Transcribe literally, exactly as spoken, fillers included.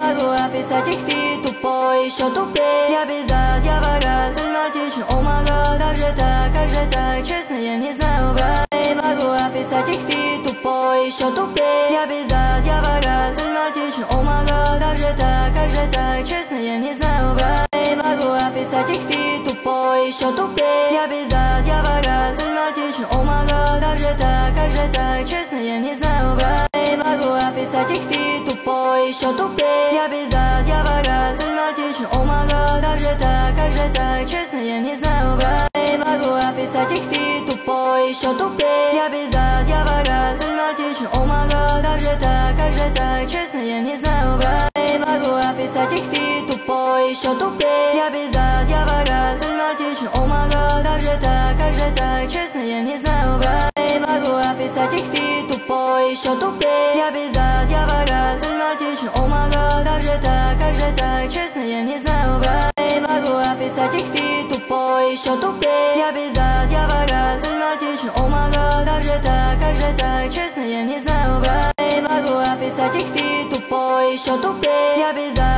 могу описать их фит, тупой, еще тупее. Я пиздат, я богат, харизматичен, о май гад. Как же так, как же так, честно я не знаю, брат. Не могу описать их фит, тупой, еще тупее. Я пиздат, я богат, харизматичен, о май гад. Как же так, как же так, честно я не знаю, брат. Не могу описать их фит, тупой, еще тупее. Я пиздат, я богат, харизматичен, о май гад. Как же так, как же так, честно я не знаю, брат. Не могу описать их фит, тупой, еще тупее. Я пиздат, я богат, харизматичен, о май гад. Как же так, как же так, честно я не знаю, брат. Не могу описать их фит, тупой, еще тупее. Я пиздат, я богат, харизматичен, о май гад. Как же так, как же так, честно я не знаю, брат. Не могу описать их фит, тупой, еще тупее. Я пиздат, я богат, харизматичен, о май гад. Как же так, как же так, честно я не знаю, брат. Не могу описать их фит, тупой, еще тупее. Я пиздат, я богат, харизматичен, о май гад. Как же так, как же так, честно я не знаю, брат. Не могу описать их фит, тупой, еще тупее. Я пиздат, я богат, харизматичен, о май гад. Как же так, как же так, честно я не знаю, брат. Не могу описать их фит, тупой, еще тупее. Я пиздат.